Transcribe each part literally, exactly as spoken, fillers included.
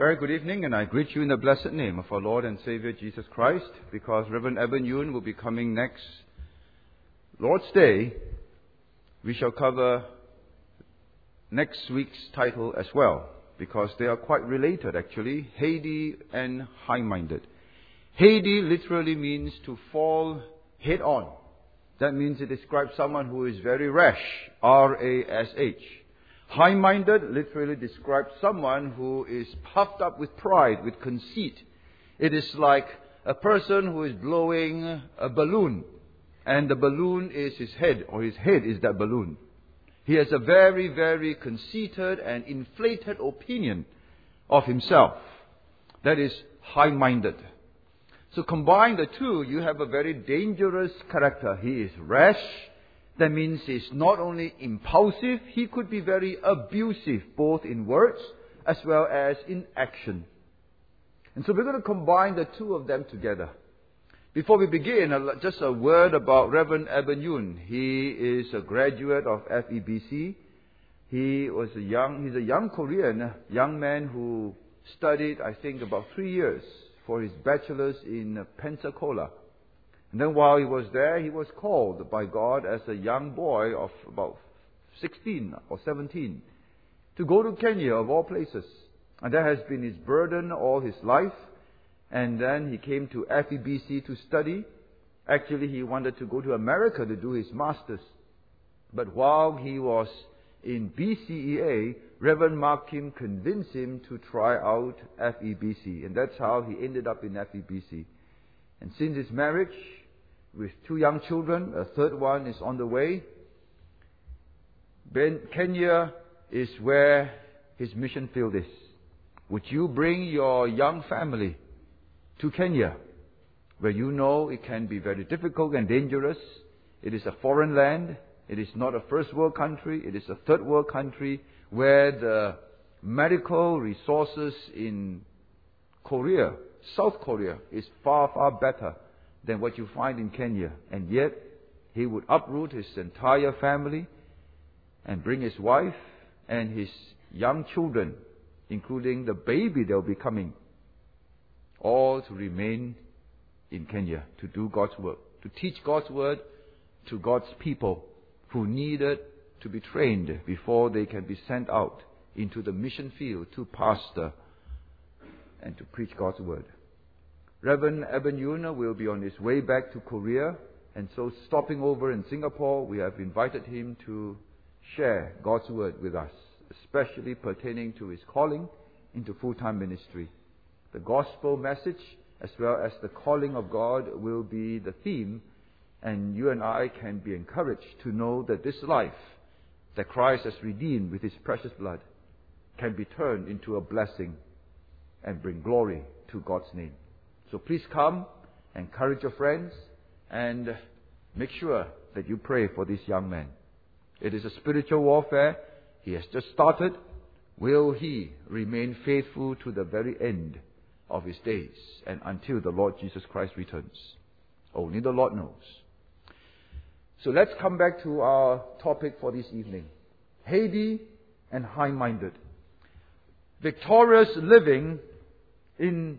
Very good evening, and I greet you in the blessed name of our Lord and Savior Jesus Christ, because Reverend Eben Yoon will be coming next Lord's Day. We shall cover next week's title as well, because they are quite related actually, heady and high-minded. Heady literally means to fall head on. That means it describes someone who is very rash, R A S H. High-minded literally describes someone who is puffed up with pride, with conceit. It is like a person who is blowing a balloon, and the balloon is his head, or his head is that balloon. He has a very, very conceited and inflated opinion of himself. That is high-minded. So combine the two, you have a very dangerous character. He is rash. That means he's not only impulsive, he could be very abusive, both in words as well as in action. And so we're going to combine the two of them together. Before we begin, just a word about Reverend Eben Yoon. He is a graduate of F E B C. He was a young, he's a young Korean, young man who studied, I think, about three years for his bachelor's in Pensacola. And then while he was there, he was called by God as a young boy of about sixteen or seventeen to go to Kenya, of all places. And that has been his burden all his life. And then he came to F E B C to study. Actually, he wanted to go to America to do his master's. But while he was in B C E A, Reverend Mark Kim convinced him to try out F E B C. And that's how he ended up in F E B C. And since his marriage, with two young children, a third one is on the way, Ben, Kenya is where his mission field is. Would you bring your young family to Kenya, where you know it can be very difficult and dangerous? It is a foreign land. It is not a first world country. It is a third world country where the medical resources in Korea, South Korea, is far, far better than what you find in Kenya. And yet, he would uproot his entire family and bring his wife and his young children, including the baby that will be coming, all to remain in Kenya to do God's work, to teach God's word to God's people who needed to be trained before they can be sent out into the mission field to pastor and to preach God's word. Reverend Eben Yoon will be on his way back to Korea, and so stopping over in Singapore, we have invited him to share God's word with us, especially pertaining to his calling into full-time ministry. The gospel message as well as the calling of God will be the theme, and you and I can be encouraged to know that this life that Christ has redeemed with his precious blood can be turned into a blessing and bring glory to God's name. So please come, encourage your friends, and make sure that you pray for this young man. It is a spiritual warfare. He has just started. Will he remain faithful to the very end of his days and until the Lord Jesus Christ returns? Only the Lord knows. So let's come back to our topic for this evening. Heady and high-minded. Victorious living in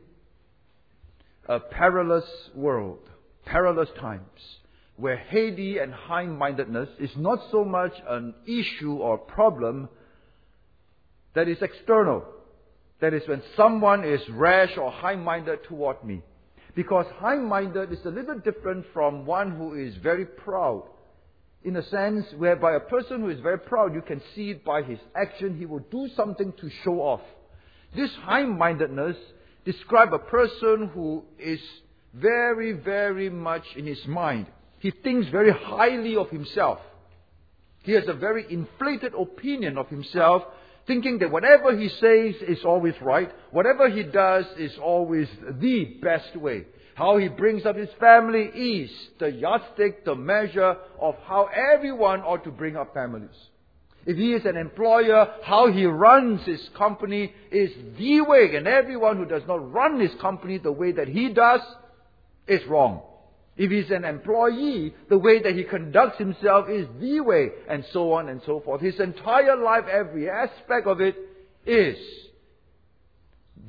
a perilous world, perilous times, where heady and high-mindedness is not so much an issue or problem that is external. That is, when someone is rash or high-minded toward me. Because high-minded is a little different from one who is very proud. In a sense whereby a person who is very proud, you can see it by his action. He will do something to show off. This high-mindedness describes a person who is very, very much in his mind. He thinks very highly of himself. He has a very inflated opinion of himself, thinking that whatever he says is always right. Whatever he does is always the best way. How he brings up his family is the yardstick, the measure of how everyone ought to bring up families. If he is an employer, how he runs his company is the way. And everyone who does not run his company the way that he does is wrong. If he's an employee, the way that he conducts himself is the way, and so on and so forth. His entire life, every aspect of it is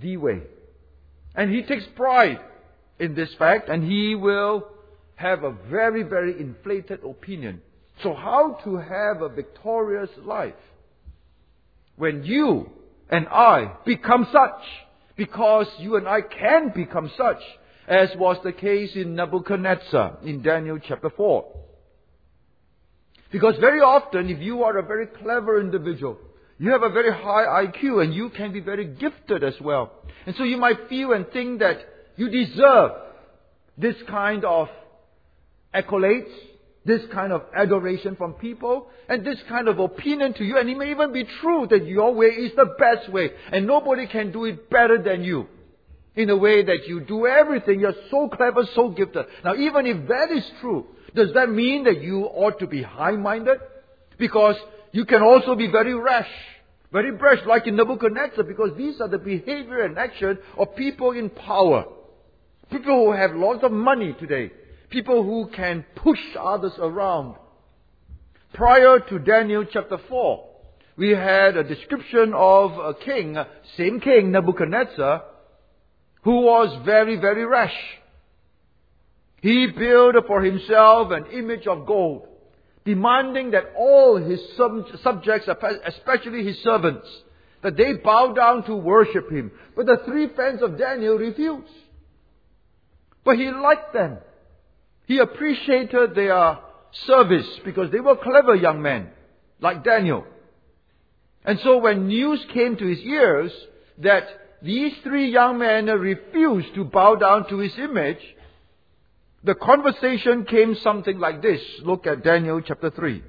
the way. And he takes pride in this fact, and he will have a very, very inflated opinion. So how to have a victorious life? When you and I become such, because you and I can become such, as was the case in Nebuchadnezzar in Daniel chapter four. Because very often, if you are a very clever individual, you have a very high I Q and you can be very gifted as well. And so you might feel and think that you deserve this kind of accolades, this kind of adoration from people, and this kind of opinion to you. And it may even be true that your way is the best way, and nobody can do it better than you. In a way that you do everything, you're so clever, so gifted. Now, even if that is true, does that mean that you ought to be high-minded? Because you can also be very rash, very brash, like in Nebuchadnezzar, because these are the behavior and action of people in power. People who have lots of money today. People who can push others around. Prior to Daniel chapter four, we had a description of a king, same king, Nebuchadnezzar, who was very, very rash. He built for himself an image of gold, demanding that all his sub- subjects, especially his servants, that they bow down to worship him. But the three friends of Daniel refused. But he liked them. He appreciated their service because they were clever young men, like Daniel. And so when news came to his ears that these three young men refused to bow down to his image, the conversation came something like this. Look at Daniel chapter three.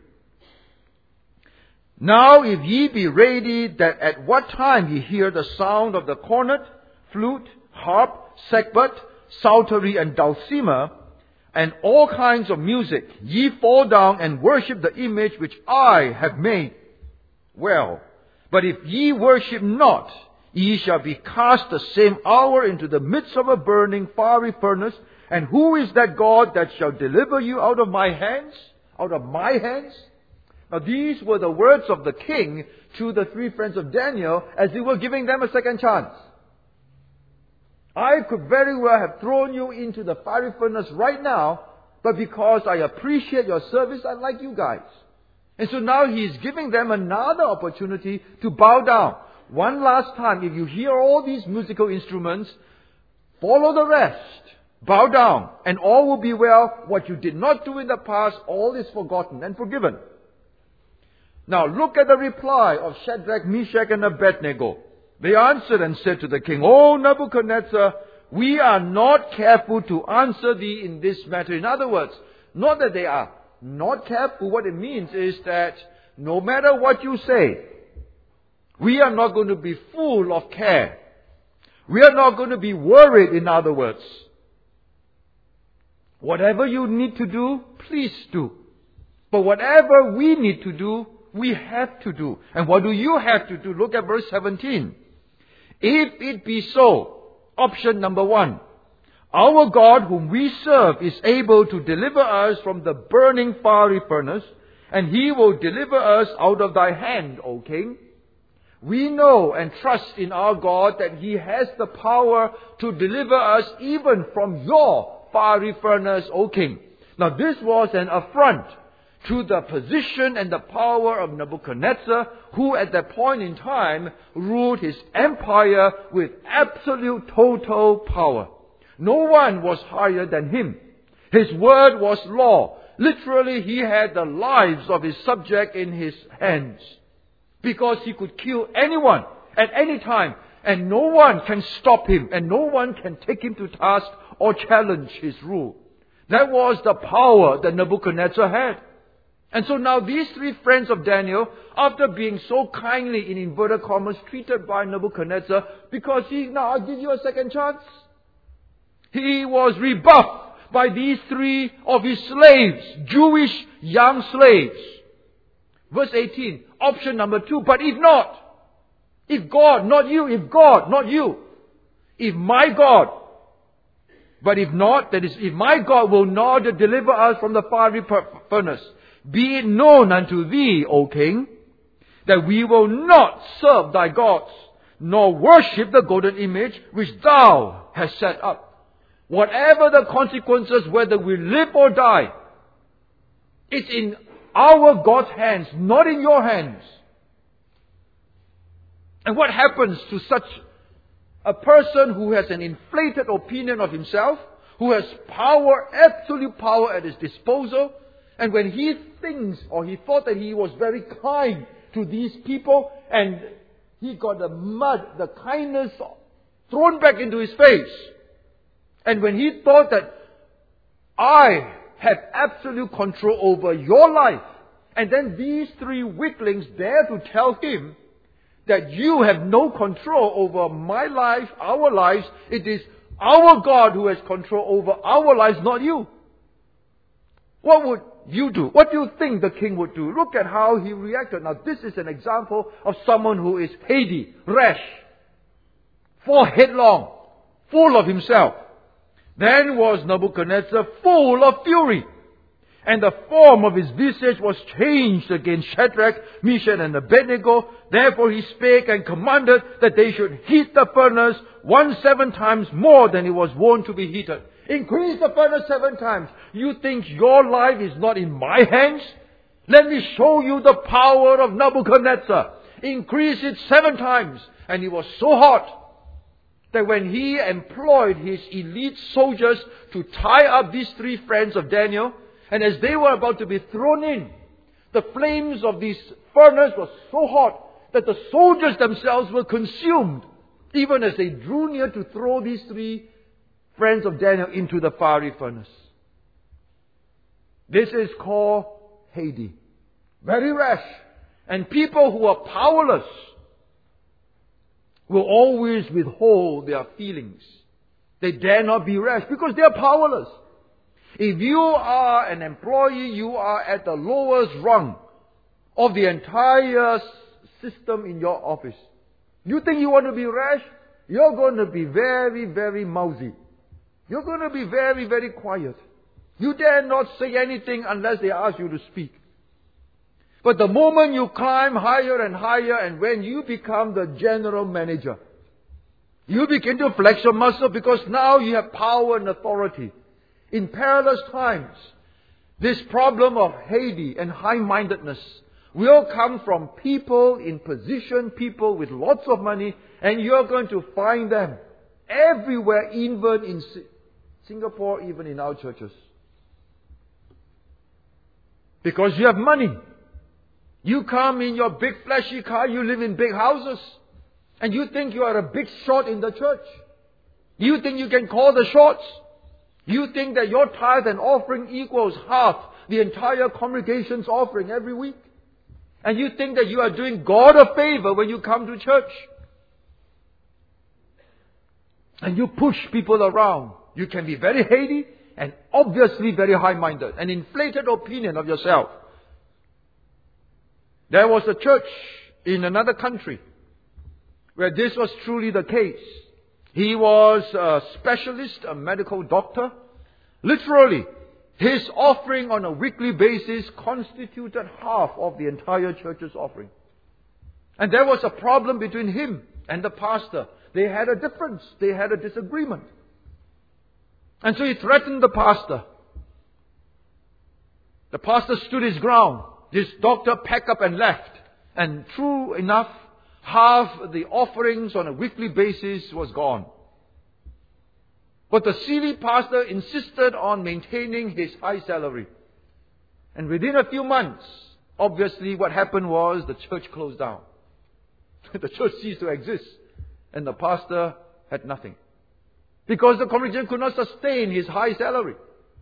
Now if ye be ready, that at what time ye hear the sound of the cornet, flute, harp, sackbut, psaltery, and dulcimer, and all kinds of music, ye fall down and worship the image which I have made. Well, but if ye worship not, ye shall be cast the same hour into the midst of a burning fiery furnace. And who is that God that shall deliver you out of my hands? Out of my hands? Now these were the words of the king to the three friends of Daniel as they were giving them a second chance. I could very well have thrown you into the fiery furnace right now, but because I appreciate your service, I like you guys. And so now he is giving them another opportunity to bow down. One last time, if you hear all these musical instruments, follow the rest. Bow down, and all will be well. What you did not do in the past, all is forgotten and forgiven. Now look at the reply of Shadrach, Meshach, and Abednego. They answered and said to the king, O Nebuchadnezzar, we are not careful to answer thee in this matter. In other words, not that they are not careful. What it means is that no matter what you say, we are not going to be full of care. We are not going to be worried, in other words. Whatever you need to do, please do. But whatever we need to do, we have to do. And what do you have to do? Look at verse seventeen. If it be so, option number one, our God whom we serve is able to deliver us from the burning fiery furnace, and He will deliver us out of thy hand, O king. We know and trust in our God that He has the power to deliver us even from your fiery furnace, O king. Now this was an affront to the position and the power of Nebuchadnezzar, who at that point in time ruled his empire with absolute total power. No one was higher than him. His word was law. Literally, he had the lives of his subject in his hands, because he could kill anyone at any time, and no one can stop him, and no one can take him to task or challenge his rule. That was the power that Nebuchadnezzar had. And so now these three friends of Daniel, after being so kindly, in inverted commas, treated by Nebuchadnezzar, because he, now I'll give you a second chance. He was rebuffed by these three of his slaves, Jewish young slaves. Verse eighteen, option number two, but if not, if God, not you, if God, not you, if my God, but if not, that is, if my God will not deliver us from the fiery furnace, be it known unto thee, O king, that we will not serve thy gods, nor worship the golden image which thou hast set up. Whatever the consequences, whether we live or die, it's in our God's hands, not in your hands. And what happens to such a person who has an inflated opinion of himself, who has power, absolute power at his disposal, and when he thinks or he thought that he was very kind to these people, and he got the mud, the kindness thrown back into his face, and when he thought that I have absolute control over your life, and then these three weaklings dare to tell him that you have no control over my life, our lives. It is our God who has control over our lives, not you. What would you do? What do you think the king would do? Look at how he reacted. Now this is an example of someone who is heady, rash, full headlong, full of himself. Then was Nebuchadnezzar full of fury, and the form of his visage was changed against Shadrach, Meshach, and Abednego. Therefore he spake and commanded that they should heat the furnace one seven times more than it was wont to be heated. Increase the furnace seven times. You think your life is not in my hands? Let me show you the power of Nebuchadnezzar. Increase it seven times. And it was so hot that when he employed his elite soldiers to tie up these three friends of Daniel, and as they were about to be thrown in, the flames of this furnace was so hot that the soldiers themselves were consumed, even as they drew near to throw these three friends of Daniel into the fiery furnace. This is called Hades. Very rash. And people who are powerless will always withhold their feelings. They dare not be rash because they are powerless. If you are an employee, you are at the lowest rung of the entire system in your office. You think you want to be rash? You're going to be very, very mousy. You're going to be very, very quiet. You dare not say anything unless they ask you to speak. But the moment you climb higher and higher, and when you become the general manager, you begin to flex your muscle because now you have power and authority. In perilous times, this problem of Hades and high-mindedness will come from people in position, people with lots of money, and you're going to find them everywhere, even in Singapore, even in our churches. Because you have money. You come in your big flashy car, you live in big houses, and you think you are a big shot in the church. You think you can call the shots. You think that your tithe and offering equals half the entire congregation's offering every week. And you think that you are doing God a favor when you come to church. And you push people around. You can be very heady and obviously very high-minded. An inflated opinion of yourself. There was a church in another country where this was truly the case. He was a specialist, a medical doctor. Literally, his offering on a weekly basis constituted half of the entire church's offering. And there was a problem between him and the pastor. They had a difference. They had a disagreement. And so he threatened the pastor. The pastor stood his ground. This doctor packed up and left. And true enough, half the offerings on a weekly basis was gone. But the silly pastor insisted on maintaining his high salary. And within a few months, obviously what happened was the church closed down. The church ceased to exist. And the pastor had nothing. Because the congregation could not sustain his high salary.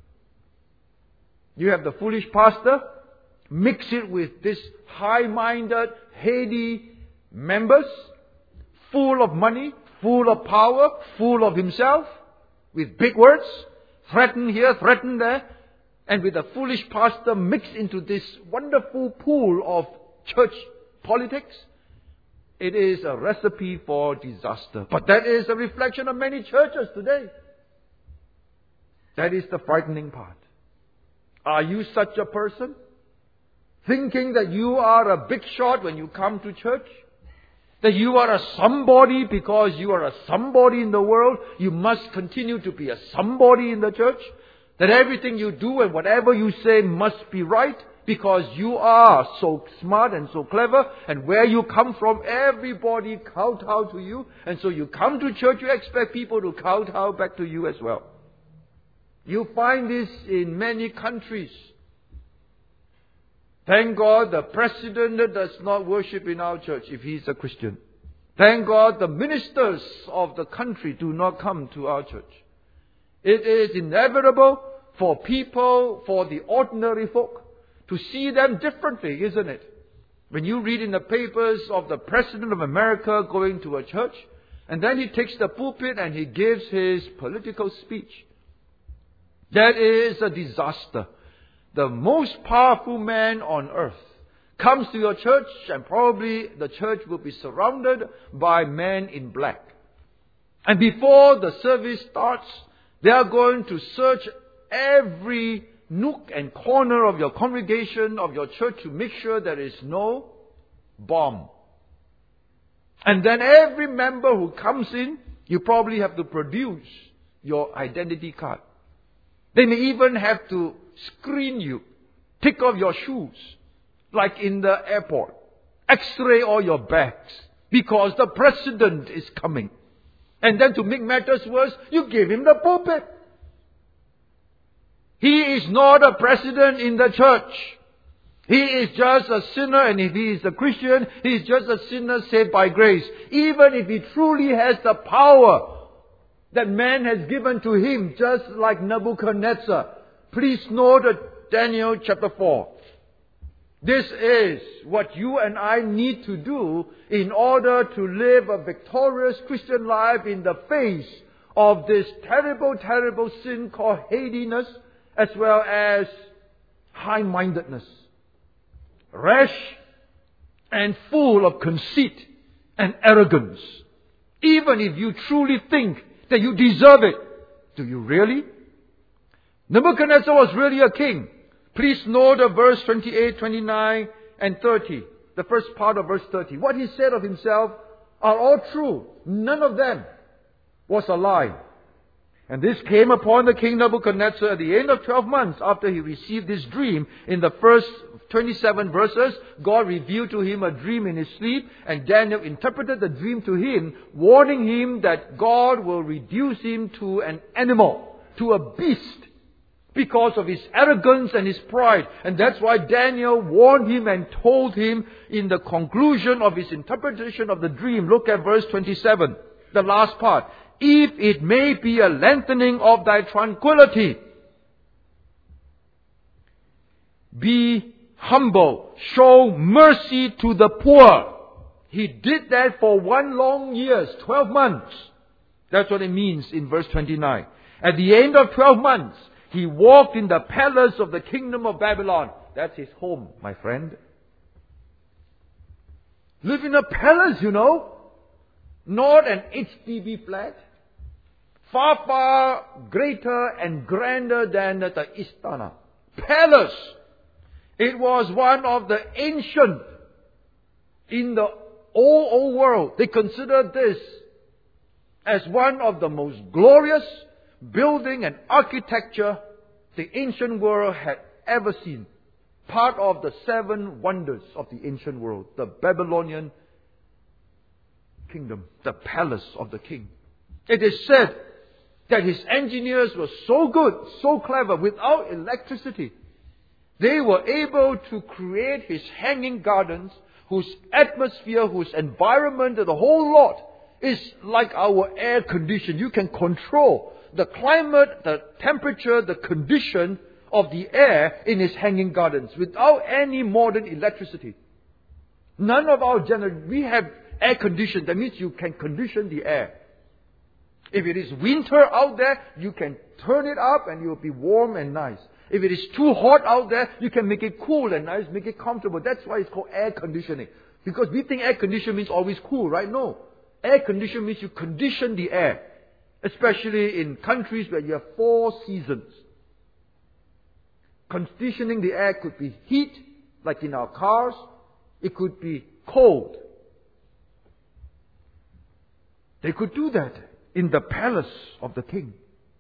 You have the foolish pastor, mix it with this high-minded, heady members, full of money, full of power, full of himself, with big words, threaten here, threaten there, and with a foolish pastor mixed into this wonderful pool of church politics. It is a recipe for disaster. But that is a reflection of many churches today. That is the frightening part. Are you such a person? Thinking that you are a big shot when you come to church? That you are a somebody because you are a somebody in the world. You must continue to be a somebody in the church. That everything you do and whatever you say must be right because you are so smart and so clever. And where you come from, everybody kowtow to you. And so you come to church, you expect people to kowtow back to you as well. You find this in many countries. Thank God the president does not worship in our church if he is a Christian. Thank God the ministers of the country do not come to our church. It is inevitable for people, for the ordinary folk, to see them differently, isn't it? When you read in the papers of the President of America going to a church, and then he takes the pulpit and he gives his political speech. That is a disaster. The most powerful man on earth comes to your church, and probably the church will be surrounded by men in black. And before the service starts, they are going to search every nook and corner of your congregation, of your church, to make sure there is no bomb. And then every member who comes in, you probably have to produce your identity card. They may even have to screen you, take off your shoes, like in the airport, x-ray all your bags, because the president is coming. And then to make matters worse, you give him the pulpit. He is not a president in the church. He is just a sinner, and if he is a Christian, he is just a sinner saved by grace. Even if he truly has the power that man has given to him, just like Nebuchadnezzar. Please note Daniel chapter four. This is what you and I need to do in order to live a victorious Christian life in the face of this terrible, terrible sin called hadiness, as well as high-mindedness. Rash and full of conceit and arrogance. Even if you truly think that you deserve it, do you really? Nebuchadnezzar was really a king. Please note the verse twenty-eight, twenty-nine, and thirty. The first part of verse thirty. What he said of himself are all true. None of them was a lie. And this came upon the king Nebuchadnezzar at the end of twelve months after he received this dream. In the first twenty-seven verses, God revealed to him a dream in his sleep, and Daniel interpreted the dream to him, warning him that God will reduce him to an animal, to a beast, because of his arrogance and his pride. And that's why Daniel warned him and told him in the conclusion of his interpretation of the dream. Look at verse twenty-seven, the last part. If it may be a lengthening of thy tranquility, be humble, show mercy to the poor. He did that for one long year, twelve months. That's what it means in verse twenty-nine. At the end of twelve months, he walked in the palace of the kingdom of Babylon. That's his home, my friend. Live in a palace, you know. Not an H D B flat. Far, far greater and grander than the Istana. Palace. It was one of the ancient in the old, old world. They considered this as one of the most glorious building and architecture the ancient world had ever seen. Part of the seven wonders of the ancient world. The Babylonian kingdom. The palace of the king. It is said that his engineers were so good, so clever, without electricity. They were able to create his hanging gardens, whose atmosphere, whose environment, the whole lot is like our air condition. You can control the climate, the temperature, the condition of the air in his hanging gardens without any modern electricity. None of our generation, we have air condition. That means you can condition the air. If it is winter out there, you can turn it up and it will be warm and nice. If it is too hot out there, you can make it cool and nice, make it comfortable. That's why it's called air conditioning. Because we think air conditioning means always cool, right? No. Air conditioning means you condition the air. Especially in countries where you have four seasons. Conditioning the air could be heat, like in our cars. It could be cold. They could do that in the palace of the king.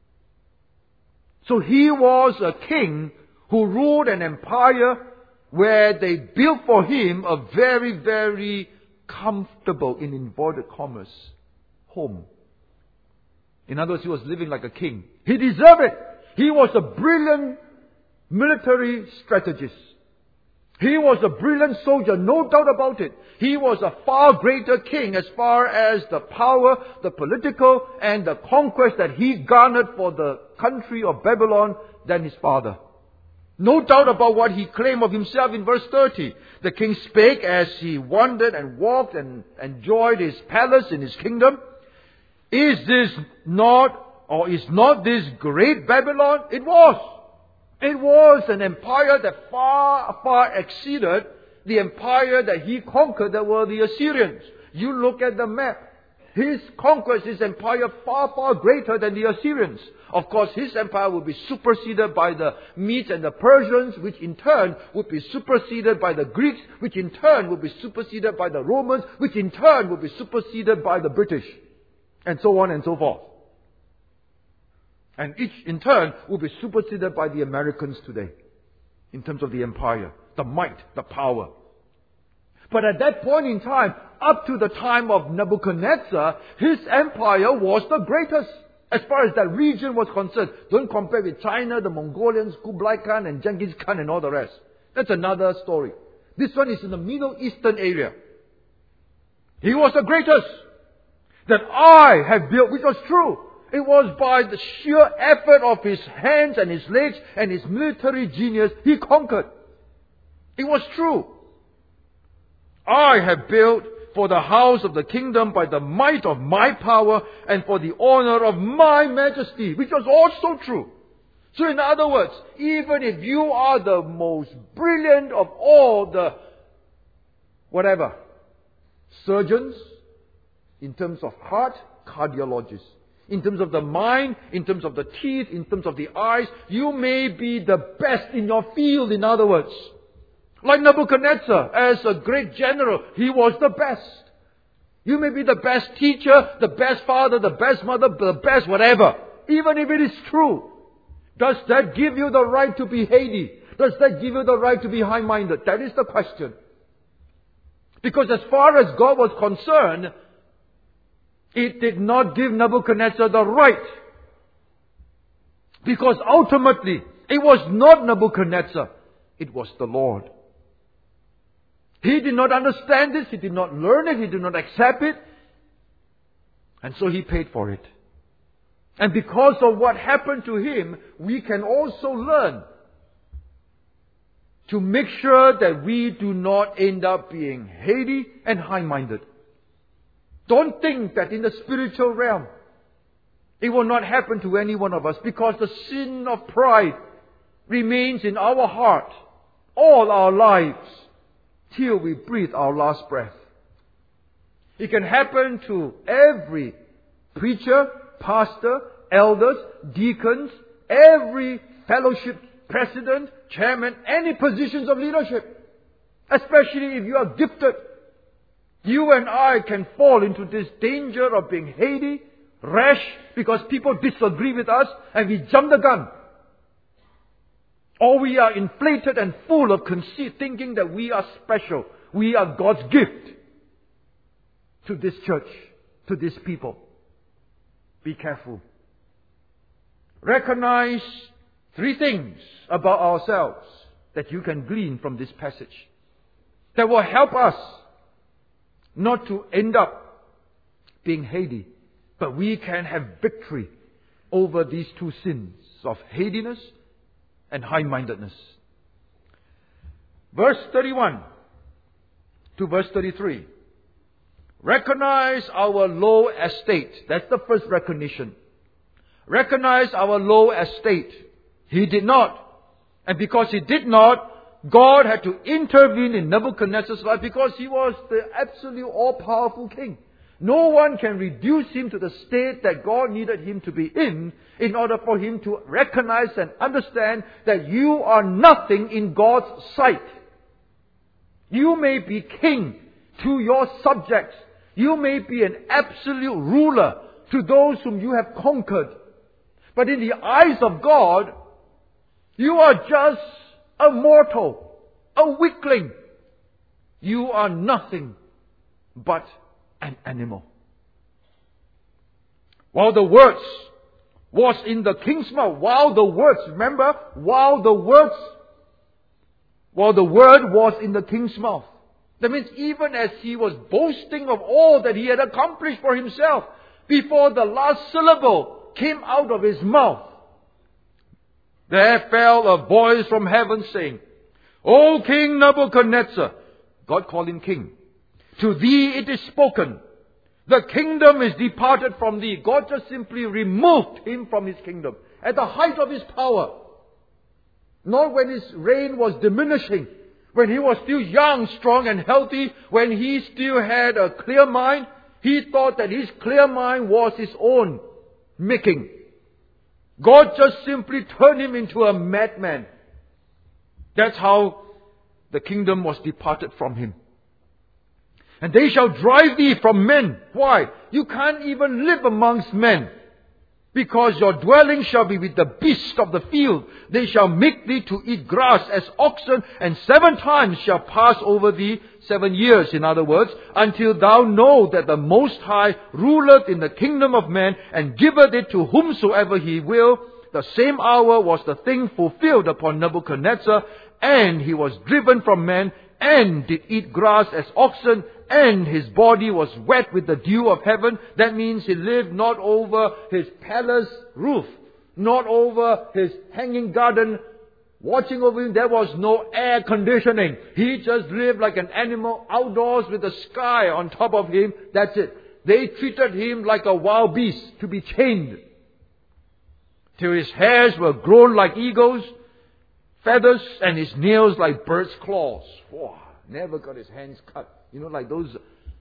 So he was a king who ruled an empire where they built for him a very, very comfortable, in inverted commas, home. In other words, he was living like a king. He deserved it. He was a brilliant military strategist. He was a brilliant soldier, no doubt about it. He was a far greater king as far as the power, the political, and the conquest that he garnered for the country of Babylon than his father. No doubt about what he claimed of himself in verse thirty. The king spake as he wandered and walked and enjoyed his palace in his kingdom. Is this not, or is not this great Babylon? It was. It was an empire that far, far exceeded the empire that he conquered, that were the Assyrians. You look at the map. His conquest, his empire, far, far greater than the Assyrians. Of course, his empire will be superseded by the Medes and the Persians, which in turn would be superseded by the Greeks, which in turn will be superseded by the Romans, which in turn will be superseded by the British, and so on and so forth. And each in turn will be superseded by the Americans today, in terms of the empire, the might, the power. But at that point in time, up to the time of Nebuchadnezzar, his empire was the greatest as far as that region was concerned. Don't compare with China, the Mongolians, Kublai Khan and Genghis Khan and all the rest. That's another story. This one is in the Middle Eastern area. He was the greatest that I have built, which was true. It was by the sheer effort of his hands and his legs and his military genius he conquered. It was true. I have built for the house of the kingdom by the might of my power and for the honor of my majesty, which was also true. So in other words, even if you are the most brilliant of all the whatever surgeons, in terms of heart, cardiologists, in terms of the mind, in terms of the teeth, in terms of the eyes, you may be the best in your field, in other words. Like Nebuchadnezzar, as a great general, he was the best. You may be the best teacher, the best father, the best mother, the best whatever. Even if it is true. Does that give you the right to be heady? Does that give you the right to be high-minded? That is the question. Because as far as God was concerned, it did not give Nebuchadnezzar the right. Because ultimately, it was not Nebuchadnezzar. It was the Lord. He did not understand this. He did not learn it. He did not accept it. And so he paid for it. And because of what happened to him, we can also learn to make sure that we do not end up being heady and high-minded. Don't think that in the spiritual realm it will not happen to any one of us, because the sin of pride remains in our heart all our lives till we breathe our last breath. It can happen to every preacher, pastor, elders, deacons, every fellowship president, chairman, any positions of leadership. Especially if you are gifted. You and I can fall into this danger of being heady, rash, because people disagree with us and we jump the gun. Or we are inflated and full of conceit, thinking that we are special. We are God's gift to this church, to this people. Be careful. Recognize three things about ourselves that you can glean from this passage that will help us not to end up being heady, but we can have victory over these two sins of hadiness and high-mindedness. Verse thirty-one to verse thirty-three. Recognize our low estate. That's the first recognition. Recognize our low estate. He did not. And because he did not, God had to intervene in Nebuchadnezzar's life, because he was the absolute all-powerful king. No one can reduce him to the state that God needed him to be in, in order for him to recognize and understand that you are nothing in God's sight. You may be king to your subjects. You may be an absolute ruler to those whom you have conquered. But in the eyes of God, you are just a mortal, a weakling. You are nothing but an animal. While the words was in the king's mouth, while the words, remember, while the words, while the word was in the king's mouth. That means even as he was boasting of all that he had accomplished for himself, before the last syllable came out of his mouth, there fell a voice from heaven saying, O King Nebuchadnezzar, God called him king, to thee it is spoken, the kingdom is departed from thee. God just simply removed him from his kingdom at the height of his power. Not when his reign was diminishing, when he was still young, strong and healthy, when he still had a clear mind. He thought that his clear mind was his own making. God just simply turned him into a madman. That's how the kingdom was departed from him. And they shall drive thee from men. Why? You can't even live amongst men. Because your dwelling shall be with the beasts of the field. They shall make thee to eat grass as oxen, and seven times shall pass over thee, seven years in other words, until thou know that the Most High ruleth in the kingdom of men, and giveth it to whomsoever he will. The same hour was the thing fulfilled upon Nebuchadnezzar, and he was driven from men, and did eat grass as oxen, and his body was wet with the dew of heaven. That means he lived not over his palace roof, not over his hanging garden. Watching over him, there was no air conditioning. He just lived like an animal outdoors with the sky on top of him. That's it. They treated him like a wild beast to be chained, till his hairs were grown like eagles' feathers and his nails like birds' claws. Wow, never got his hands cut. You know, like those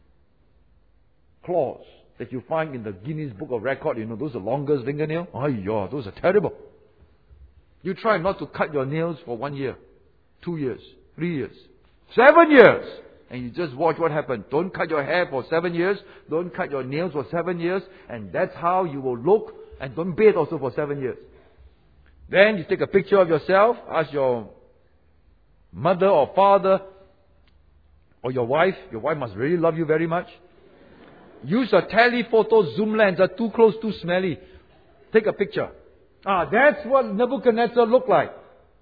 claws that you find in the Guinness Book of Record. You know, those are longest fingernail. Oh, yeah, those are terrible. You try not to cut your nails for one year, two years, three years, seven years. And you just watch what happens. Don't cut your hair for seven years. Don't cut your nails for seven years. And that's how you will look. And don't bathe also for seven years. Then you take a picture of yourself. Ask your mother or father or your wife. Your wife must really love you very much. Use a telephoto zoom lens. Are too close, too smelly. Take a picture. Ah, that's what Nebuchadnezzar looked like.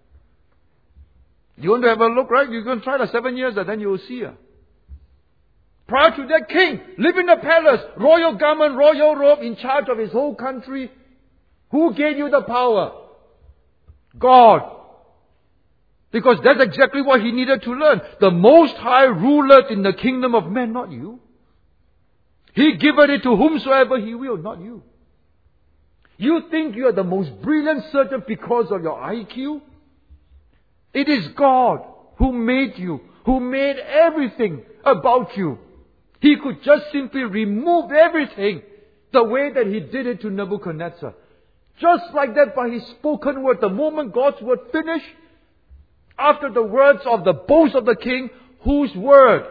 You want to have a look, right? You're going to try the seven years and then you will see her. Prior to that, king, live in the palace, royal garment, royal robe, in charge of his whole country. Who gave you the power? God. Because that's exactly what he needed to learn. The Most High ruleth in the kingdom of men, not you. He giveth it to whomsoever he will, not you. You think you are the most brilliant surgeon because of your I Q? It is God who made you, who made everything about you. He could just simply remove everything the way that he did it to Nebuchadnezzar. Just like that, by his spoken word, the moment God's word finished, after the words of the boast of the king, whose word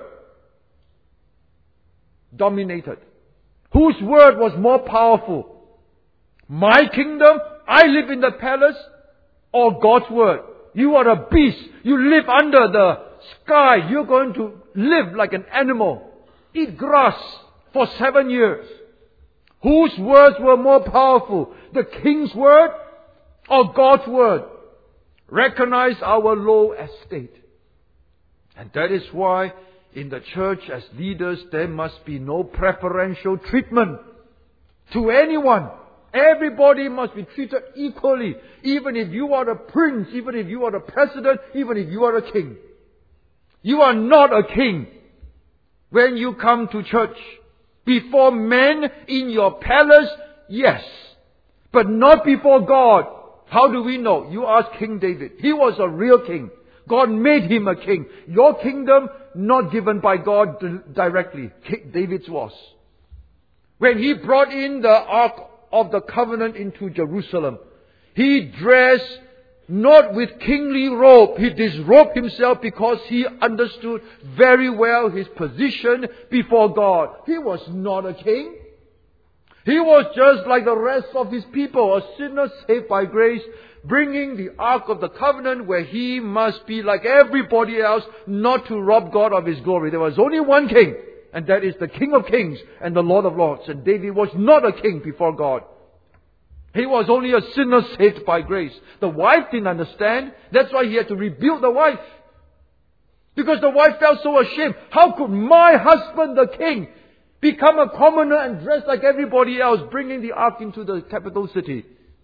dominated? Whose word was more powerful? My kingdom, I live in the palace, or God's word? You are a beast. You live under the sky. You're going to live like an animal. Eat grass for seven years. Whose words were more powerful? The king's word or God's word? Recognize our low estate. And that is why in the church as leaders there must be no preferential treatment to anyone. Everybody must be treated equally. Even if you are a prince, even if you are a president, even if you are a king. You are not a king when you come to church. Before men in your palace, yes. But not before God. How do we know? You ask King David. He was a real king. God made him a king. Your kingdom, not given by God directly. King David's was. When he brought in the Ark of the Covenant into Jerusalem, he dressed not with kingly robe. He disrobed himself because he understood very well his position before God. He was not a king. He was just like the rest of his people, a sinner saved by grace, bringing the Ark of the Covenant where he must be like everybody else, not to rob God of His glory. There was only one king, and that is the King of Kings and the Lord of Lords. And David was not a king before God. He was only a sinner saved by grace. The wife didn't understand. That's why he had to rebuke the wife. Because the wife felt so ashamed. How could my husband, the king, become a commoner and dress like everybody else, bringing the ark into the capital city?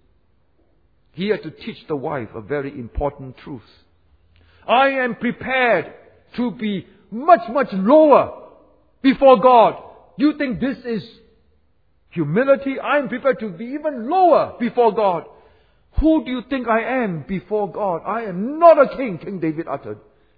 He had to teach the wife a very important truth. I am prepared to be much, much lower before God. You think this is humility? I am prepared to be even lower before God. Who do you think I am before God? I am not a king, King David uttered.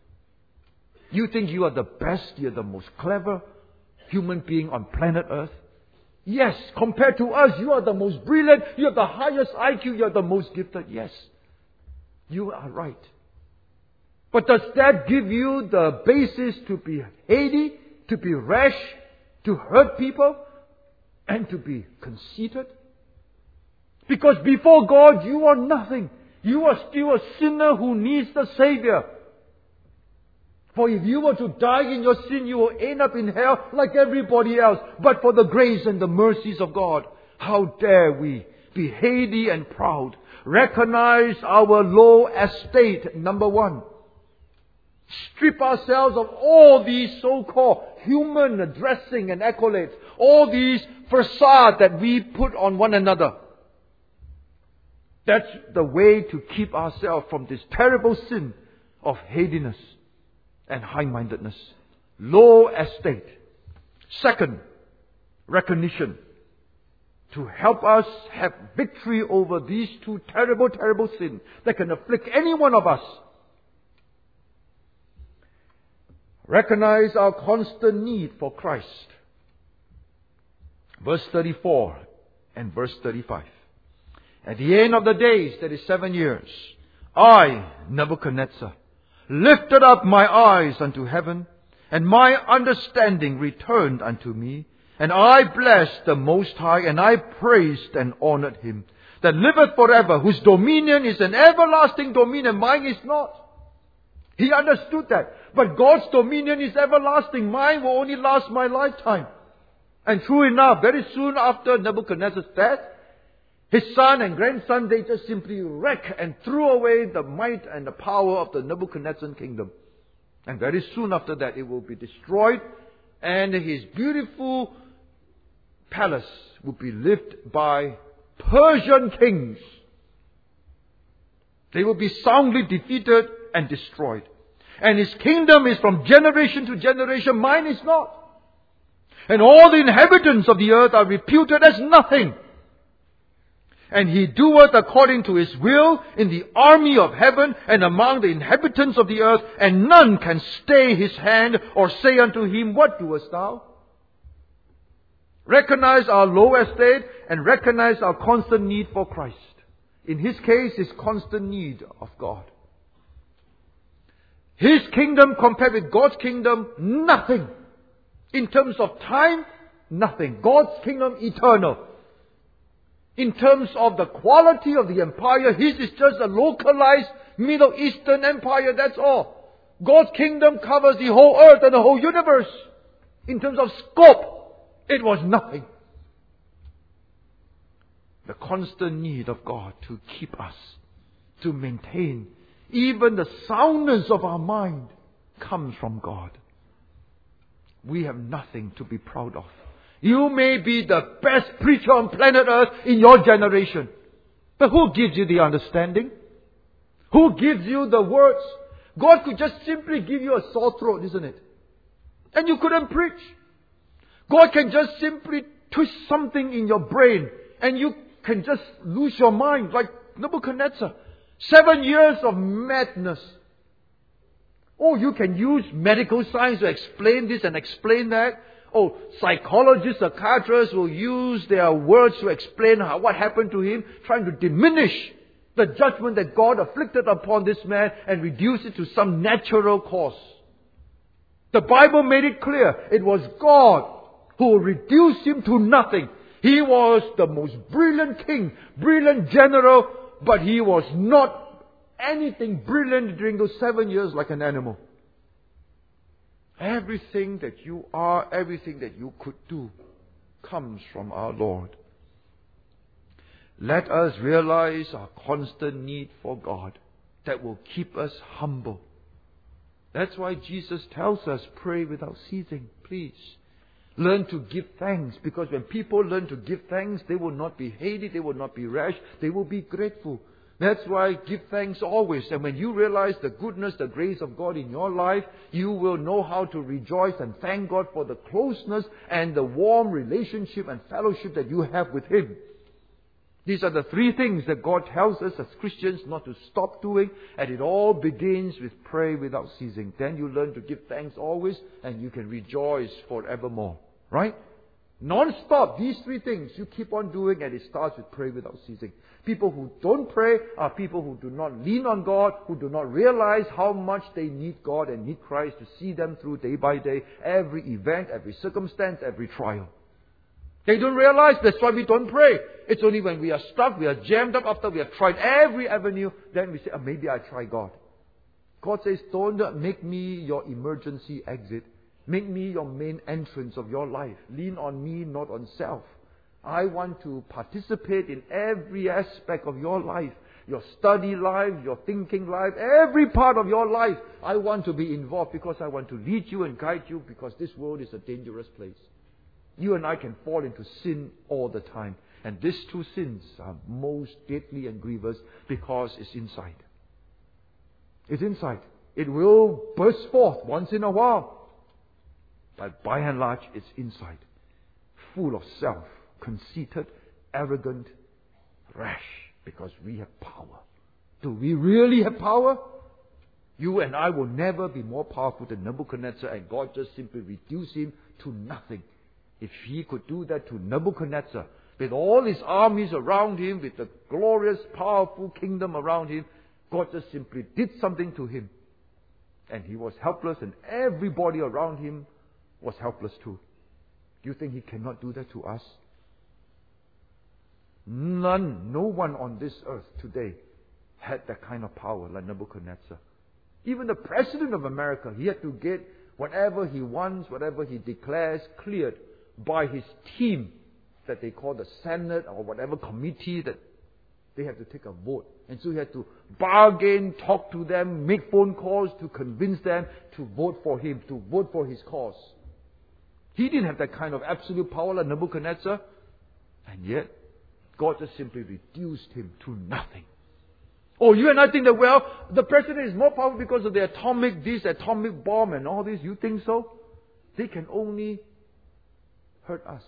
You think you are the best, you're the most clever human being on planet Earth? Yes, compared to us, you are the most brilliant, you have the highest I Q, you are the most gifted. Yes, you are right. But does that give you the basis to be heady, to be rash, to hurt people, and to be conceited? Because before God, you are nothing. You are still a sinner who needs the Savior. For if you were to die in your sin, you will end up in hell like everybody else. But for the grace and the mercies of God, how dare we be heady and proud. Recognize our low estate, number one. Strip ourselves of all these so-called human dressing and accolades. All these facades that we put on one another. That's the way to keep ourselves from this terrible sin of headiness and high-mindedness. Low estate. Second, recognition. To help us have victory over these two terrible, terrible sins that can afflict any one of us. Recognize our constant need for Christ. Verse thirty-four and verse thirty-five. At the end of the days, that is seven years, I, Nebuchadnezzar, lifted up my eyes unto heaven, and my understanding returned unto me, and I blessed the Most High, and I praised and honored Him, that liveth forever, whose dominion is an everlasting dominion, mine is not. He understood that. But God's dominion is everlasting. Mine will only last my lifetime. And true enough, very soon after Nebuchadnezzar's death, his son and grandson, they just simply wrecked and threw away the might and the power of the Nebuchadnezzar kingdom. And very soon after that, it will be destroyed, and his beautiful palace will be lived by Persian kings. They will be soundly defeated and destroyed. And his kingdom is from generation to generation. Mine is not. And all the inhabitants of the earth are reputed as nothing. And he doeth according to his will in the army of heaven and among the inhabitants of the earth, and none can stay his hand or say unto him, what doest thou? Recognize our low estate and recognize our constant need for Christ. In his case, his constant need of God. His kingdom compared with God's kingdom, nothing. In terms of time, nothing. God's kingdom, eternal. In terms of the quality of the empire, his is just a localized Middle Eastern empire, that's all. God's kingdom covers the whole earth and the whole universe. In terms of scope, it was nothing. The constant need of God to keep us, to maintain even the soundness of our mind, comes from God. We have nothing to be proud of. You may be the best preacher on planet Earth in your generation. But who gives you the understanding? Who gives you the words? God could just simply give you a sore throat, isn't it? And you couldn't preach. God can just simply twist something in your brain and you can just lose your mind, like Nebuchadnezzar. Seven years of madness. Oh, you can use medical science to explain this and explain that. Oh, psychologists, psychiatrists will use their words to explain how, what happened to him, trying to diminish The judgment that God afflicted upon this man and reduced it to some natural cause. The Bible made it clear. It was God who reduced him to nothing. He was the most brilliant king, brilliant general, but he was not anything brilliant during those seven years like an animal. Everything that you are, everything that you could do comes from our Lord. Let us realize our constant need for God that will keep us humble. That's why Jesus tells us, pray without ceasing, please. Learn to give thanks, because when people learn to give thanks, they will not be hasty, they will not be rash, they will be grateful. That's why give thanks always. And when you realize the goodness, the grace of God in your life, you will know how to rejoice and thank God for the closeness and the warm relationship and fellowship that you have with Him. These are the three things that God tells us as Christians not to stop doing, and it all begins with pray without ceasing. Then you learn to give thanks always, and you can rejoice forevermore. Right? Non-stop, these three things you keep on doing, and it starts with pray without ceasing. People who don't pray are people who do not lean on God, who do not realize how much they need God and need Christ to see them through day by day, every event, every circumstance, every trial. They don't realize that's why we don't pray. It's only when we are stuck, we are jammed up after we have tried every avenue, then we say, oh, maybe I try God. God says, don't make me your emergency exit. Make me your main entrance of your life. Lean on me, not on self. I want to participate in every aspect of your life. Your study life, your thinking life, every part of your life. I want to be involved because I want to lead you and guide you, because this world is a dangerous place. You and I can fall into sin all the time. And these two sins are most deadly and grievous because it's inside. It's inside. It will burst forth once in a while. But by and large, it's inside. Full of self, conceited, arrogant, rash, because we have power. Do we really have power? You and I will never be more powerful than Nebuchadnezzar, and God just simply reduced him to nothing. If he could do that to Nebuchadnezzar, with all his armies around him, with the glorious, powerful kingdom around him, God just simply did something to him. And he was helpless, and everybody around him was helpless too. Do you think he cannot do that to us? None, no one on this earth today had that kind of power like Nebuchadnezzar. Even the President of America, he had to get whatever he wants, whatever he declares, cleared by his team that they call the Senate or whatever committee, that they have to take a vote. And so he had to bargain, talk to them, make phone calls to convince them to vote for him, to vote for his cause. He didn't have that kind of absolute power like Nebuchadnezzar. And yet, God just simply reduced him to nothing. Oh, you and I think that, well, the president is more powerful because of the atomic this, atomic bomb and all this. You think so? They can only hurt us.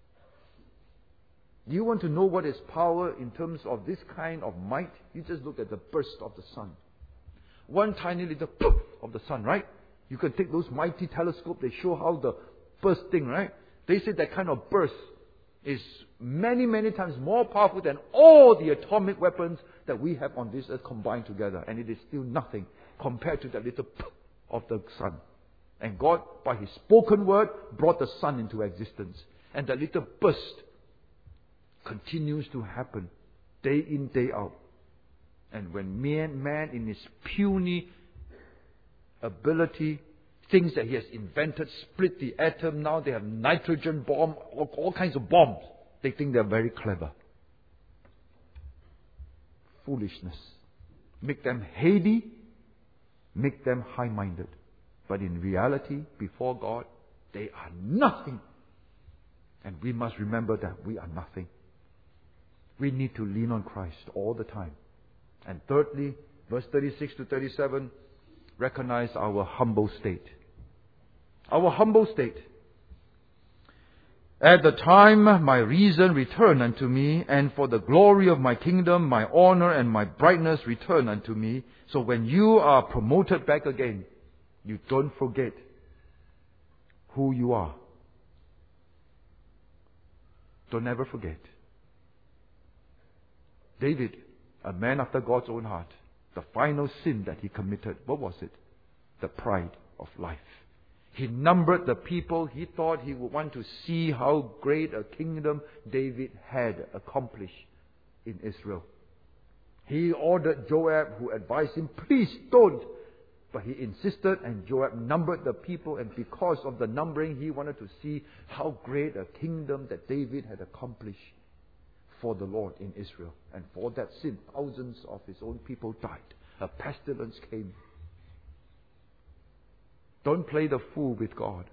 Do you want to know what is power in terms of this kind of might? You just look at the burst of the sun. One tiny little poof of the sun, right? You can take those mighty telescopes, they show how the bursting, right? They say that kind of burst is many, many times more powerful than all the atomic weapons that we have on this earth combined together. And it is still nothing compared to that little poof of the sun. And God, by His spoken word, brought the sun into existence. And that little burst continues to happen day in, day out. And when man, man in his puny ability, things that he has invented, split the atom, now they have nitrogen bomb, all, all kinds of bombs. They think they're very clever. Foolishness. Make them heady, make them high-minded. But in reality, before God, they are nothing. And we must remember that we are nothing. We need to lean on Christ all the time. And thirdly, verse thirty-six to thirty-seven, recognize our humble state. Our humble state. At the time my reason returned unto me, and for the glory of my kingdom, my honor and my brightness return unto me. So when you are promoted back again, you don't forget who you are. Don't ever forget. David a man after God's own heart, the final sin that he committed, what was it? The pride of life. He numbered the people. He thought he would want to see how great a kingdom David had accomplished in Israel. He ordered Joab, who advised him, please don't. But he insisted, and Joab numbered the people, and because of the numbering, he wanted to see how great a kingdom that David had accomplished for the Lord in Israel. And for that sin, thousands of his own people died. A pestilence came. Don't play the fool with God.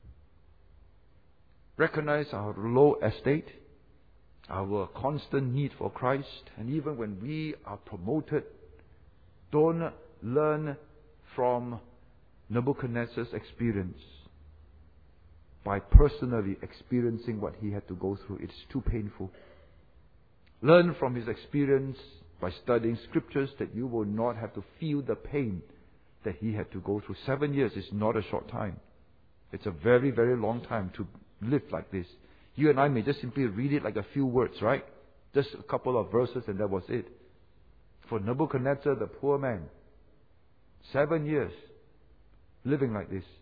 Recognize our low estate, our constant need for Christ, and even when we are promoted, don't learn from Nebuchadnezzar's experience by personally experiencing what he had to go through. It's too painful. Learn from his experience by studying scriptures that you will not have to feel the pain that he had to go through. Seven years is not a short time. It's a very, very long time to live like this. You and I may just simply read it like a few words, right? Just a couple of verses and that was it. For Nebuchadnezzar, the poor man, seven years living like this.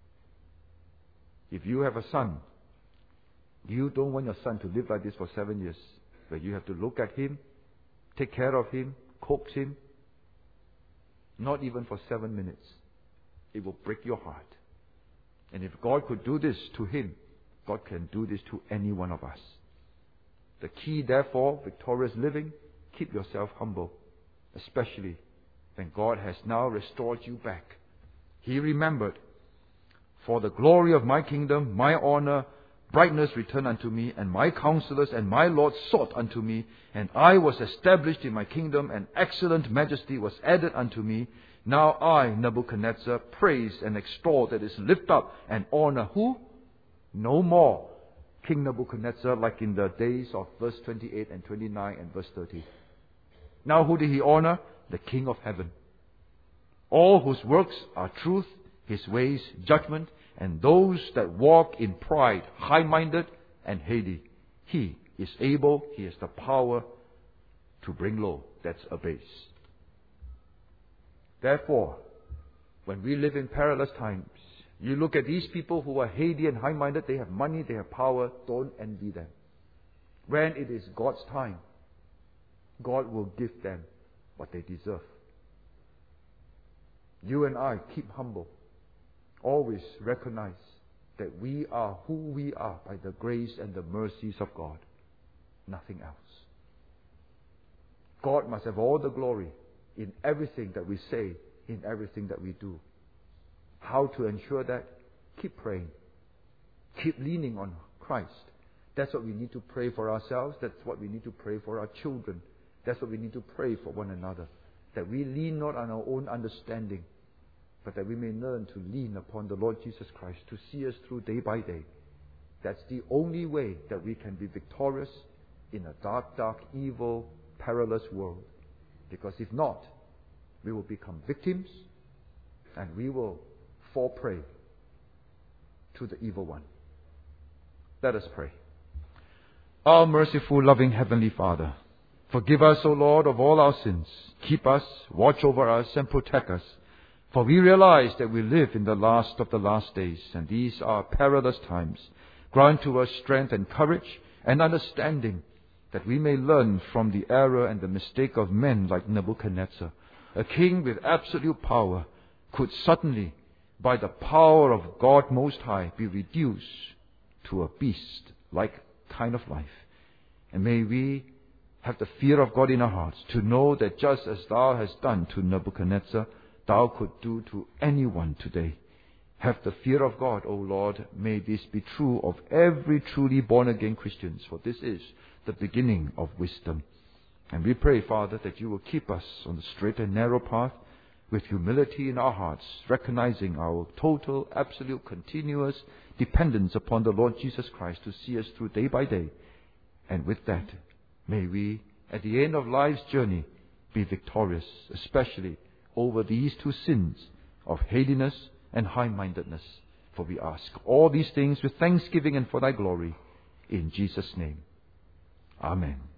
If you have a son, you don't want your son to live like this for seven years. But you have to look at him, take care of him, coax him. Not even for seven minutes. It will break your heart. And if God could do this to him, God can do this to any one of us. The key, therefore, victorious living, keep yourself humble. Especially when God has now restored you back. He remembered, for the glory of my kingdom, my honor, brightness returned unto me, and my counselors and my Lord sought unto me, and I was established in my kingdom, and excellent majesty was added unto me. Now I, Nebuchadnezzar, praise and extol, that is, lift up and honor who? No more King Nebuchadnezzar like in the days of verse twenty-eight and twenty-nine and verse thirty. Now who did he honor? The King of heaven. All whose works are truth, his ways judgment, and those that walk in pride, high-minded and heady. He is able, he has the power to bring low. That's a base. Therefore, when we live in perilous times, you look at these people who are heady and high-minded, they have money, they have power, don't envy them. When it is God's time, God will give them what they deserve. You and I keep humble. Always recognize that we are who we are by the grace and the mercies of God. Nothing else. God must have all the glory in everything that we say, in everything that we do. How to ensure that? Keep praying. Keep leaning on Christ. That's what we need to pray for ourselves. That's what we need to pray for our children. That's what we need to pray for one another. That we lean not on our own understanding, but that we may learn to lean upon the Lord Jesus Christ to see us through day by day. That's the only way that we can be victorious in a dark, dark, evil, perilous world. Because if not, we will become victims and we will fall prey to the evil one. Let us pray. Our merciful, loving Heavenly Father, forgive us, O Lord, of all our sins. Keep us, watch over us, and protect us. For we realize that we live in the last of the last days, and these are perilous times. Grant to us strength and courage and understanding, that we may learn from the error and the mistake of men like Nebuchadnezzar. A king with absolute power could suddenly, by the power of God Most High, be reduced to a beast-like kind of life. And may we have the fear of God in our hearts, to know that just as Thou hast done to Nebuchadnezzar, Thou could do to anyone today. Have the fear of God, O Lord. May this be true of every truly born-again Christians, for this is the beginning of wisdom. And we pray, Father, that You will keep us on the straight and narrow path with humility in our hearts, recognizing our total, absolute, continuous dependence upon the Lord Jesus Christ to see us through day by day. And with that, may we, at the end of life's journey, be victorious, especially over these two sins of hastiness and high-mindedness. For we ask all these things with thanksgiving and for Thy glory. In Jesus' name. Amen.